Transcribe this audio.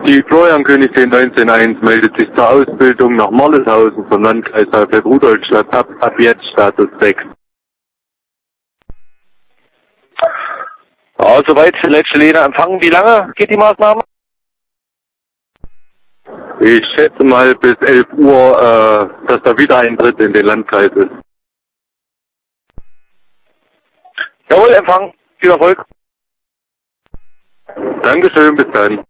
Die Florian König 191 meldet sich zur Ausbildung nach Marleshausen vom Landkreis Alfred-Rudolstadt ab jetzt Status 6. Ja, soweit letzte Lehne empfangen. Wie lange geht die Maßnahme? Ich schätze mal bis 11 Uhr, dass da Wiedereintritt in den Landkreis ist. Jawohl, Empfang. Viel Erfolg. Dankeschön, bis dann.